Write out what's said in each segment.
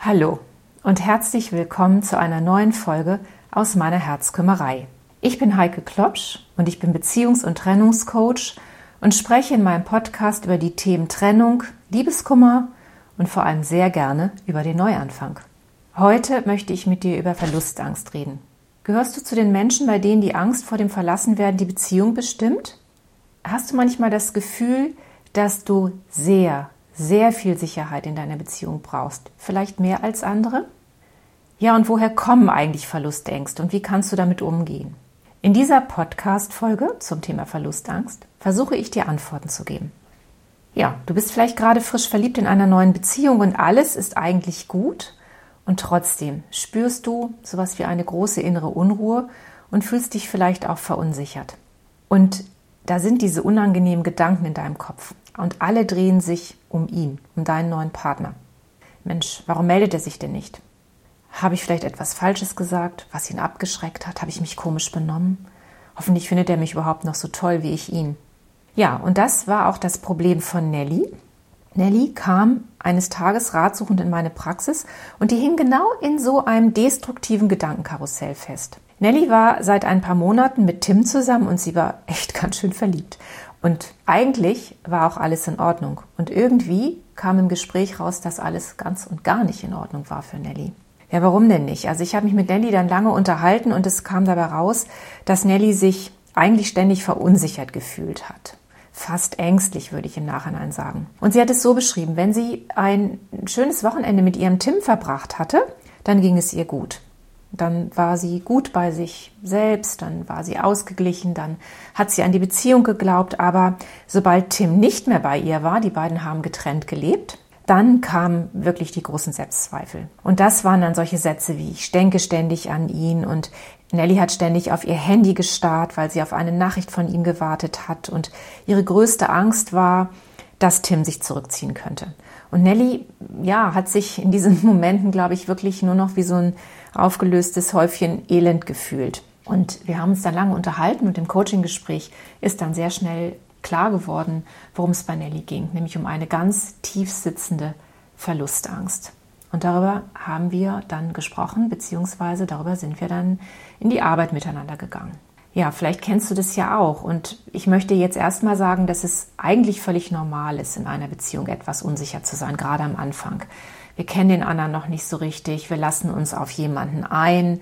Hallo und herzlich willkommen zu einer neuen Folge aus meiner Herzkümmerei. Ich bin Heike Klopsch und ich bin Beziehungs- und Trennungscoach und spreche in meinem Podcast über die Themen Trennung, Liebeskummer und vor allem sehr gerne über den Neuanfang. Heute möchte ich mit dir über Verlustangst reden. Gehörst du zu den Menschen, bei denen die Angst vor dem Verlassenwerden die Beziehung bestimmt? Hast du manchmal das Gefühl, dass du sehr viel Sicherheit in deiner Beziehung brauchst? Vielleicht mehr als andere? Ja, und woher kommen eigentlich Verlustängste und wie kannst du damit umgehen? In dieser Podcast-Folge zum Thema Verlustangst versuche ich dir Antworten zu geben. Ja, du bist vielleicht gerade frisch verliebt in einer neuen Beziehung und alles ist eigentlich gut und trotzdem spürst du sowas wie eine große innere Unruhe und fühlst dich vielleicht auch verunsichert. Und da sind diese unangenehmen Gedanken in deinem Kopf und alle drehen sich um ihn, um deinen neuen Partner. Mensch, warum meldet er sich denn nicht? Habe ich vielleicht etwas Falsches gesagt, was ihn abgeschreckt hat? Habe ich mich komisch benommen? Hoffentlich findet er mich überhaupt noch so toll wie ich ihn. Ja, und das war auch das Problem von Nelly. Nelly kam eines Tages ratsuchend in meine Praxis und die hing genau in so einem destruktiven Gedankenkarussell fest. Nelly war seit ein paar Monaten mit Tim zusammen und sie war echt ganz schön verliebt. Und eigentlich war auch alles in Ordnung. Und irgendwie kam im Gespräch raus, dass alles ganz und gar nicht in Ordnung war für Nelly. Ja, warum denn nicht? Also ich habe mich mit Nelly dann lange unterhalten und es kam dabei raus, dass Nelly sich eigentlich ständig verunsichert gefühlt hat. Fast ängstlich, würde ich im Nachhinein sagen. Und sie hat es so beschrieben, wenn sie ein schönes Wochenende mit ihrem Tim verbracht hatte, dann ging es ihr gut. Dann war sie gut bei sich selbst, dann war sie ausgeglichen, dann hat sie an die Beziehung geglaubt. Aber sobald Tim nicht mehr bei ihr war, die beiden haben getrennt gelebt, dann kamen wirklich die großen Selbstzweifel. Und das waren dann solche Sätze wie, ich denke ständig an ihn und Nelly hat ständig auf ihr Handy gestarrt, weil sie auf eine Nachricht von ihm gewartet hat. Und ihre größte Angst war, dass Tim sich zurückziehen könnte. Und Nelly, ja, hat sich in diesen Momenten, glaube ich, wirklich nur noch wie so ein aufgelöstes Häufchen Elend gefühlt. Und wir haben uns dann lange unterhalten und im Coaching-Gespräch ist dann sehr schnell klar geworden, worum es bei Nelly ging, nämlich um eine ganz tief sitzende Verlustangst. Und darüber haben wir dann gesprochen, beziehungsweise darüber sind wir dann in die Arbeit miteinander gegangen. Ja, vielleicht kennst du das ja auch und ich möchte jetzt erstmal sagen, dass es eigentlich völlig normal ist, in einer Beziehung etwas unsicher zu sein, gerade am Anfang. Wir kennen den anderen noch nicht so richtig, wir lassen uns auf jemanden ein,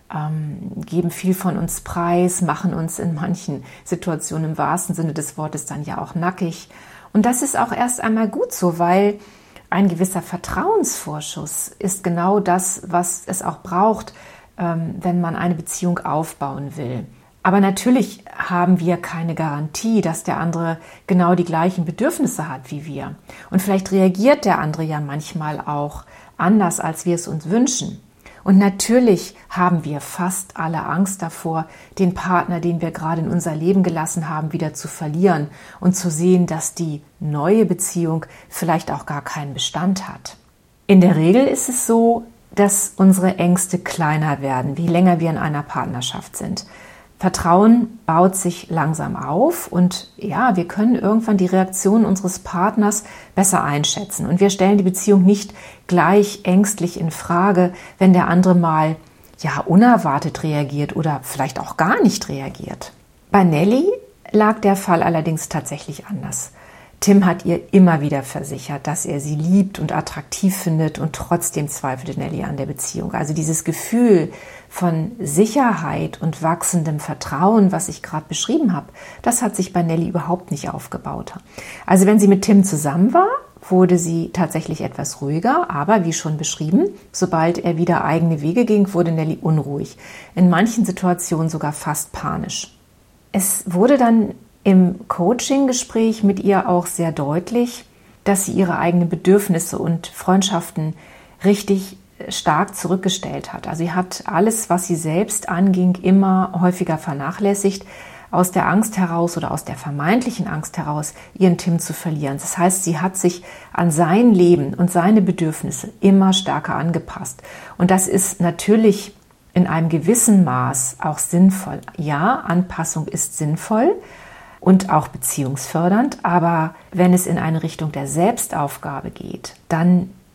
geben viel von uns preis, machen uns in manchen Situationen im wahrsten Sinne des Wortes dann ja auch nackig. Und das ist auch erst einmal gut so, weil ein gewisser Vertrauensvorschuss ist genau das, was es auch braucht, wenn man eine Beziehung aufbauen will. Aber natürlich haben wir keine Garantie, dass der andere genau die gleichen Bedürfnisse hat wie wir. Und vielleicht reagiert der andere ja manchmal auch anders, als wir es uns wünschen. Und natürlich haben wir fast alle Angst davor, den Partner, den wir gerade in unser Leben gelassen haben, wieder zu verlieren und zu sehen, dass die neue Beziehung vielleicht auch gar keinen Bestand hat. In der Regel ist es so, dass unsere Ängste kleiner werden, je länger wir in einer Partnerschaft sind. Vertrauen baut sich langsam auf und ja, wir können irgendwann die Reaktion unseres Partners besser einschätzen. Und wir stellen die Beziehung nicht gleich ängstlich in Frage, wenn der andere mal unerwartet reagiert oder vielleicht auch gar nicht reagiert. Bei Nelly lag der Fall allerdings tatsächlich anders. Tim hat ihr immer wieder versichert, dass er sie liebt und attraktiv findet und trotzdem zweifelte Nelly an der Beziehung. Also dieses Gefühl von Sicherheit und wachsendem Vertrauen, was ich gerade beschrieben habe, das hat sich bei Nelly überhaupt nicht aufgebaut. Also wenn sie mit Tim zusammen war, wurde sie tatsächlich etwas ruhiger, aber wie schon beschrieben, sobald er wieder eigene Wege ging, wurde Nelly unruhig. In manchen Situationen sogar fast panisch. Es wurde dann im Coaching-Gespräch mit ihr auch sehr deutlich, dass sie ihre eigenen Bedürfnisse und Freundschaften richtig stark zurückgestellt hat. Also sie hat alles, was sie selbst anging, immer häufiger vernachlässigt, aus der Angst heraus oder aus der vermeintlichen Angst heraus, ihren Tim zu verlieren. Das heißt, sie hat sich an sein Leben und seine Bedürfnisse immer stärker angepasst. Und das ist natürlich in einem gewissen Maß auch sinnvoll. Ja, Anpassung ist sinnvoll und auch beziehungsfördernd, aber wenn es in eine Richtung der Selbstaufgabe geht, dann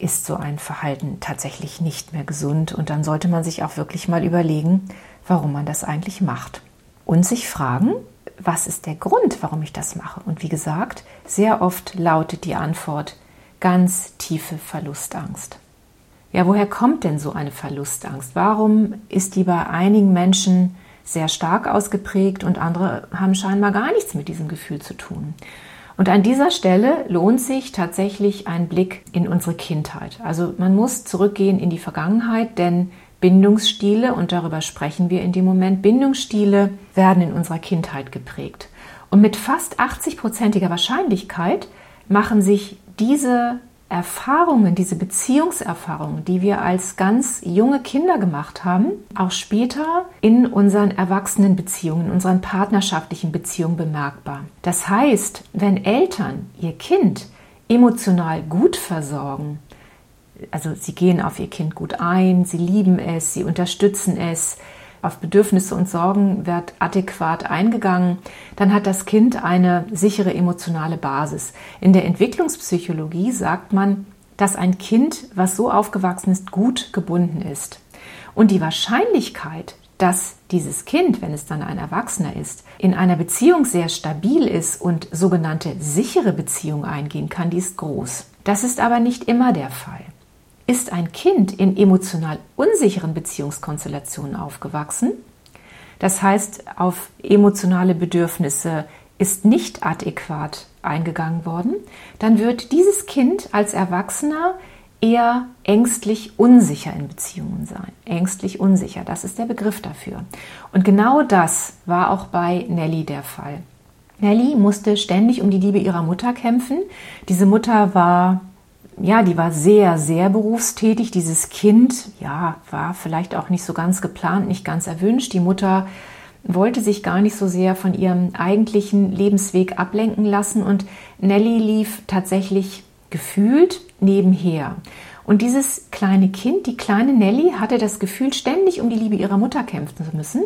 ist so ein Verhalten tatsächlich nicht mehr gesund und dann sollte man sich auch wirklich mal überlegen, warum man das eigentlich macht. Und sich fragen, was ist der Grund, warum ich das mache? Und wie gesagt, sehr oft lautet die Antwort ganz tiefe Verlustangst. Ja, woher kommt denn so eine Verlustangst? Warum ist die bei einigen Menschen sehr stark ausgeprägt und andere haben scheinbar gar nichts mit diesem Gefühl zu tun? Und an dieser Stelle lohnt sich tatsächlich ein Blick in unsere Kindheit. Also man muss zurückgehen in die Vergangenheit, denn Bindungsstile, und darüber sprechen wir in dem Moment, Bindungsstile werden in unserer Kindheit geprägt. Und mit fast 80%iger Wahrscheinlichkeit machen sich diese Erfahrungen, diese Beziehungserfahrungen, die wir als ganz junge Kinder gemacht haben, auch später in unseren Erwachsenenbeziehungen, in unseren partnerschaftlichen Beziehungen bemerkbar. Das heißt, wenn Eltern ihr Kind emotional gut versorgen, also sie gehen auf ihr Kind gut ein, sie lieben es, sie unterstützen es, auf Bedürfnisse und Sorgen wird adäquat eingegangen, dann hat das Kind eine sichere emotionale Basis. In der Entwicklungspsychologie sagt man, dass ein Kind, was so aufgewachsen ist, gut gebunden ist. Und die Wahrscheinlichkeit, dass dieses Kind, wenn es dann ein Erwachsener ist, in einer Beziehung sehr stabil ist und sogenannte sichere Beziehungen eingehen kann, die ist groß. Das ist aber nicht immer der Fall. Ist ein Kind in emotional unsicheren Beziehungskonstellationen aufgewachsen, das heißt, auf emotionale Bedürfnisse ist nicht adäquat eingegangen worden, dann wird dieses Kind als Erwachsener eher ängstlich unsicher in Beziehungen sein. Ängstlich unsicher, das ist der Begriff dafür. Und genau das war auch bei Nelly der Fall. Nelly musste ständig um die Liebe ihrer Mutter kämpfen. Diese Mutter war sehr, sehr berufstätig. Dieses Kind, war vielleicht auch nicht so ganz geplant, nicht ganz erwünscht. Die Mutter wollte sich gar nicht so sehr von ihrem eigentlichen Lebensweg ablenken lassen und Nelly lief tatsächlich gefühlt nebenher. Und dieses kleine Kind, die kleine Nelly, hatte das Gefühl, ständig um die Liebe ihrer Mutter kämpfen zu müssen.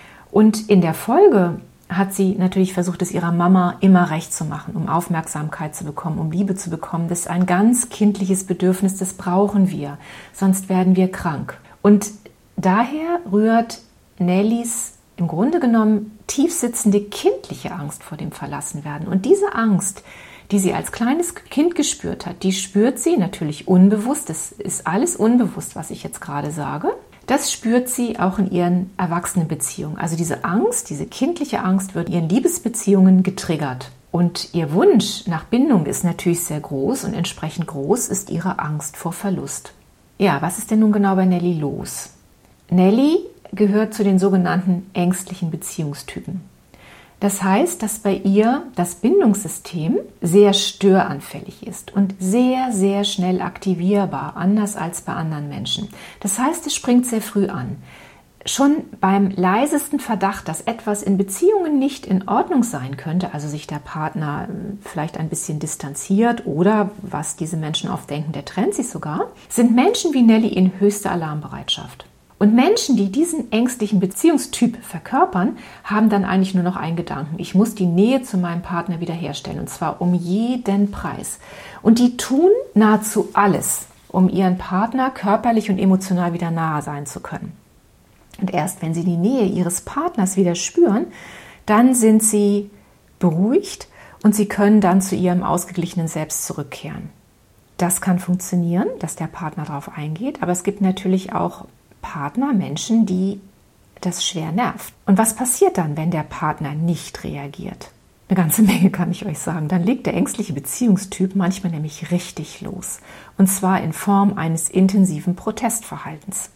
Und in der Folge hat sie natürlich versucht, es ihrer Mama immer recht zu machen, um Aufmerksamkeit zu bekommen, um Liebe zu bekommen. Das ist ein ganz kindliches Bedürfnis, das brauchen wir, sonst werden wir krank. Und daher rührt Nellys im Grunde genommen tiefsitzende kindliche Angst vor dem Verlassenwerden. Und diese Angst, die sie als kleines Kind gespürt hat, die spürt sie natürlich unbewusst. Das ist alles unbewusst, was ich jetzt gerade sage. Das spürt sie auch in ihren Erwachsenenbeziehungen. Also diese Angst, diese kindliche Angst wird in ihren Liebesbeziehungen getriggert. Und ihr Wunsch nach Bindung ist natürlich sehr groß und entsprechend groß ist ihre Angst vor Verlust. Ja, was ist denn nun genau bei Nelly los? Nelly gehört zu den sogenannten ängstlichen Beziehungstypen. Das heißt, dass bei ihr das Bindungssystem sehr störanfällig ist und sehr, sehr schnell aktivierbar, anders als bei anderen Menschen. Das heißt, es springt sehr früh an. Schon beim leisesten Verdacht, dass etwas in Beziehungen nicht in Ordnung sein könnte, also sich der Partner vielleicht ein bisschen distanziert oder, was diese Menschen oft denken, der trennt sich sogar, sind Menschen wie Nelly in höchster Alarmbereitschaft. Und Menschen, die diesen ängstlichen Beziehungstyp verkörpern, haben dann eigentlich nur noch einen Gedanken. Ich muss die Nähe zu meinem Partner wiederherstellen und zwar um jeden Preis. Und die tun nahezu alles, um ihren Partner körperlich und emotional wieder nahe sein zu können. Und erst wenn sie die Nähe ihres Partners wieder spüren, dann sind sie beruhigt und sie können dann zu ihrem ausgeglichenen Selbst zurückkehren. Das kann funktionieren, dass der Partner darauf eingeht, aber es gibt natürlich auch Partner, Menschen, die das schwer nervt. Und was passiert dann, wenn der Partner nicht reagiert? Eine ganze Menge kann ich euch sagen. Dann legt der ängstliche Beziehungstyp manchmal nämlich richtig los. Und zwar in Form eines intensiven Protestverhaltens.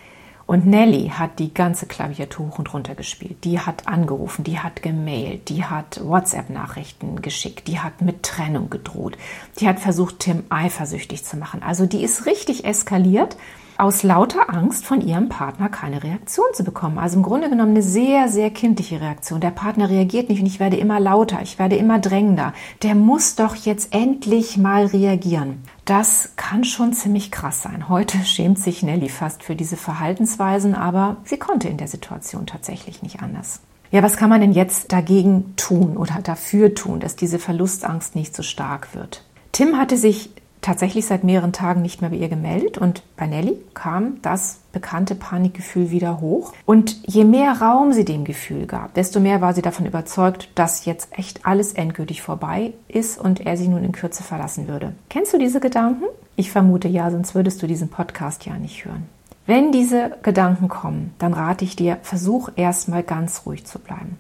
Und Nelly hat die ganze Klaviatur hoch und runter gespielt. Die hat angerufen, die hat gemailt, die hat WhatsApp-Nachrichten geschickt, die hat mit Trennung gedroht. Die hat versucht, Tim eifersüchtig zu machen. Also die ist richtig eskaliert, aus lauter Angst, von ihrem Partner keine Reaktion zu bekommen. Also im Grunde genommen eine sehr, sehr kindliche Reaktion. Der Partner reagiert nicht und ich werde immer lauter, ich werde immer drängender. Der muss doch jetzt endlich mal reagieren. Das kann schon ziemlich krass sein. Heute schämt sich Nelly fast für diese Verhaltensweisen, aber sie konnte in der Situation tatsächlich nicht anders. Ja, was kann man denn jetzt dagegen tun oder dafür tun, dass diese Verlustangst nicht so stark wird? Tim hatte sich tatsächlich seit mehreren Tagen nicht mehr bei ihr gemeldet und bei Nelly kam das bekannte Panikgefühl wieder hoch. Und je mehr Raum sie dem Gefühl gab, desto mehr war sie davon überzeugt, dass jetzt echt alles endgültig vorbei ist und er sie nun in Kürze verlassen würde. Kennst du diese Gedanken? Ich vermute ja, sonst würdest du diesen Podcast ja nicht hören. Wenn diese Gedanken kommen, dann rate ich dir, versuch erstmal ganz ruhig zu bleiben.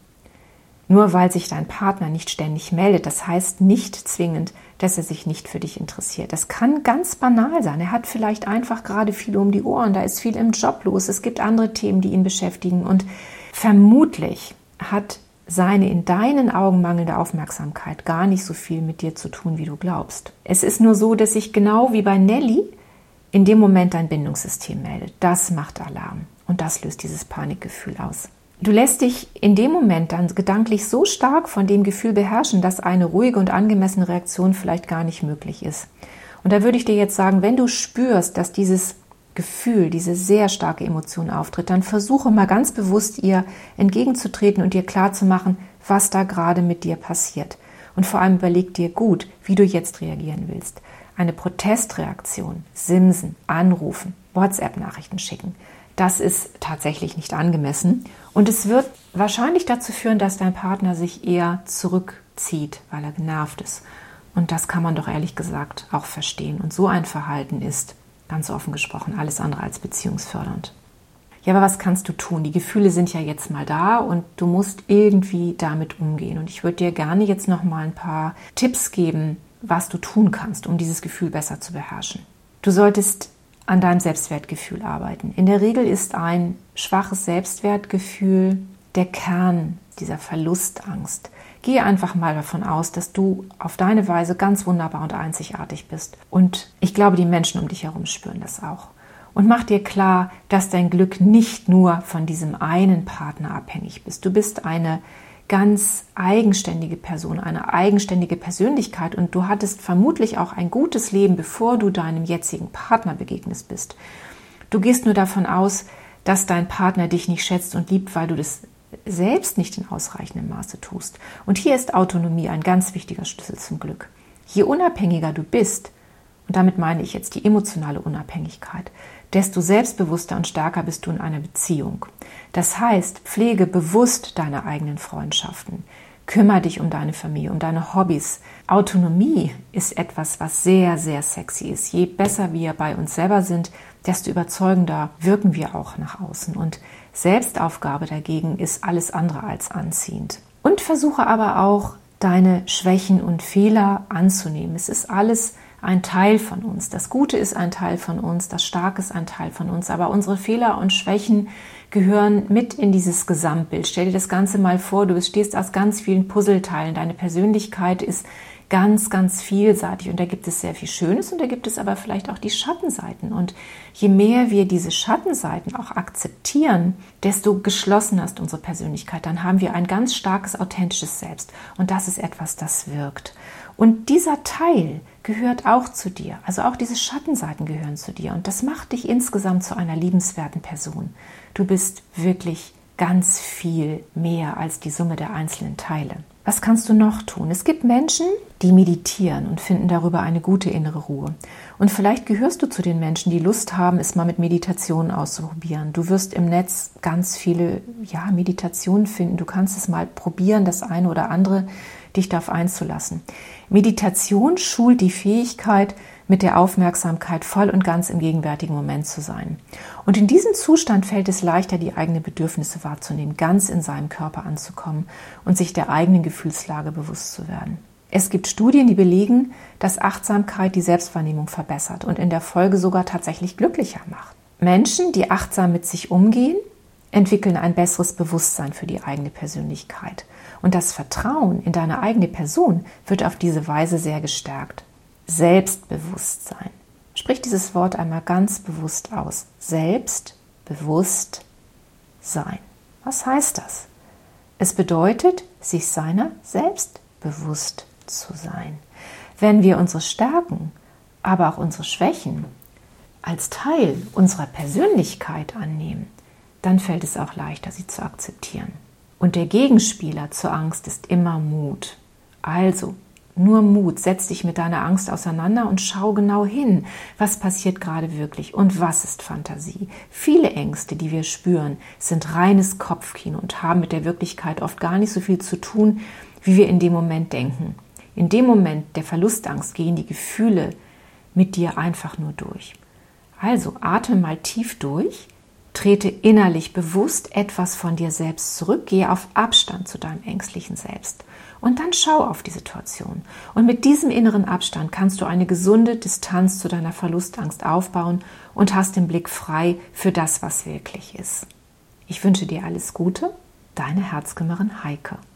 Nur weil sich dein Partner nicht ständig meldet, das heißt nicht zwingend, dass er sich nicht für dich interessiert. Das kann ganz banal sein. Er hat vielleicht einfach gerade viel um die Ohren, da ist viel im Job los, es gibt andere Themen, die ihn beschäftigen und vermutlich hat seine in deinen Augen mangelnde Aufmerksamkeit gar nicht so viel mit dir zu tun, wie du glaubst. Es ist nur so, dass sich genau wie bei Nelly in dem Moment dein Bindungssystem meldet. Das macht Alarm und das löst dieses Panikgefühl aus. Du lässt dich in dem Moment dann gedanklich so stark von dem Gefühl beherrschen, dass eine ruhige und angemessene Reaktion vielleicht gar nicht möglich ist. Und da würde ich dir jetzt sagen, wenn du spürst, dass dieses Gefühl, diese sehr starke Emotion auftritt, dann versuche mal ganz bewusst ihr entgegenzutreten und dir klarzumachen, was da gerade mit dir passiert. Und vor allem überleg dir gut, wie du jetzt reagieren willst. Eine Protestreaktion, simsen, anrufen, WhatsApp-Nachrichten schicken. Das ist tatsächlich nicht angemessen und es wird wahrscheinlich dazu führen, dass dein Partner sich eher zurückzieht, weil er genervt ist. Und das kann man doch ehrlich gesagt auch verstehen. Und so ein Verhalten ist, ganz offen gesprochen, alles andere als beziehungsfördernd. Ja, aber was kannst du tun? Die Gefühle sind ja jetzt mal da und du musst irgendwie damit umgehen. Und ich würde dir gerne jetzt noch mal ein paar Tipps geben, was du tun kannst, um dieses Gefühl besser zu beherrschen. Du solltest an deinem Selbstwertgefühl arbeiten. In der Regel ist ein schwaches Selbstwertgefühl der Kern dieser Verlustangst. Gehe einfach mal davon aus, dass du auf deine Weise ganz wunderbar und einzigartig bist. Und ich glaube, die Menschen um dich herum spüren das auch. Und mach dir klar, dass dein Glück nicht nur von diesem einen Partner abhängig ist. Du bist eine ganz eigenständige Person, eine eigenständige Persönlichkeit und du hattest vermutlich auch ein gutes Leben, bevor du deinem jetzigen Partner begegnet bist. Du gehst nur davon aus, dass dein Partner dich nicht schätzt und liebt, weil du das selbst nicht in ausreichendem Maße tust. Und hier ist Autonomie ein ganz wichtiger Schlüssel zum Glück. Je unabhängiger du bist, und damit meine ich jetzt die emotionale Unabhängigkeit, desto selbstbewusster und stärker bist du in einer Beziehung. Das heißt, pflege bewusst deine eigenen Freundschaften. Kümmere dich um deine Familie, um deine Hobbys. Autonomie ist etwas, was sehr, sehr sexy ist. Je besser wir bei uns selber sind, desto überzeugender wirken wir auch nach außen. Und Selbstaufgabe dagegen ist alles andere als anziehend. Und versuche aber auch, deine Schwächen und Fehler anzunehmen. Es ist alles ein Teil von uns. Das Gute ist ein Teil von uns, das Starke ist ein Teil von uns, aber unsere Fehler und Schwächen gehören mit in dieses Gesamtbild. Stell dir das Ganze mal vor, du bestehst aus ganz vielen Puzzleteilen. Deine Persönlichkeit ist ganz, ganz vielseitig und da gibt es sehr viel Schönes und da gibt es aber vielleicht auch die Schattenseiten. Und je mehr wir diese Schattenseiten auch akzeptieren, desto geschlossener ist unsere Persönlichkeit. Dann haben wir ein ganz starkes, authentisches Selbst und das ist etwas, das wirkt. Und dieser Teil gehört auch zu dir. Also auch diese Schattenseiten gehören zu dir. Und das macht dich insgesamt zu einer liebenswerten Person. Du bist wirklich ganz viel mehr als die Summe der einzelnen Teile. Was kannst du noch tun? Es gibt Menschen, die meditieren und finden darüber eine gute innere Ruhe. Und vielleicht gehörst du zu den Menschen, die Lust haben, es mal mit Meditationen auszuprobieren. Du wirst im Netz ganz viele Meditationen finden. Du kannst es mal probieren, das eine oder andere dich darauf einzulassen. Meditation schult die Fähigkeit, mit der Aufmerksamkeit voll und ganz im gegenwärtigen Moment zu sein. Und in diesem Zustand fällt es leichter, die eigenen Bedürfnisse wahrzunehmen, ganz in seinem Körper anzukommen und sich der eigenen Gefühlslage bewusst zu werden. Es gibt Studien, die belegen, dass Achtsamkeit die Selbstwahrnehmung verbessert und in der Folge sogar tatsächlich glücklicher macht. Menschen, die achtsam mit sich umgehen, entwickeln ein besseres Bewusstsein für die eigene Persönlichkeit. Und das Vertrauen in deine eigene Person wird auf diese Weise sehr gestärkt. Selbstbewusstsein. Sprich dieses Wort einmal ganz bewusst aus. Selbstbewusstsein. Was heißt das? Es bedeutet, sich seiner selbst bewusst zu sein. Wenn wir unsere Stärken, aber auch unsere Schwächen als Teil unserer Persönlichkeit annehmen, dann fällt es auch leichter, sie zu akzeptieren. Und der Gegenspieler zur Angst ist immer Mut. Also nur Mut, setz dich mit deiner Angst auseinander und schau genau hin, was passiert gerade wirklich und was ist Fantasie. Viele Ängste, die wir spüren, sind reines Kopfkino und haben mit der Wirklichkeit oft gar nicht so viel zu tun, wie wir in dem Moment denken. In dem Moment der Verlustangst gehen die Gefühle mit dir einfach nur durch. Also atme mal tief durch, trete innerlich bewusst etwas von dir selbst zurück, gehe auf Abstand zu deinem ängstlichen Selbst und dann schau auf die Situation. Und mit diesem inneren Abstand kannst du eine gesunde Distanz zu deiner Verlustangst aufbauen und hast den Blick frei für das, was wirklich ist. Ich wünsche dir alles Gute, deine Herzkümmerin Heike.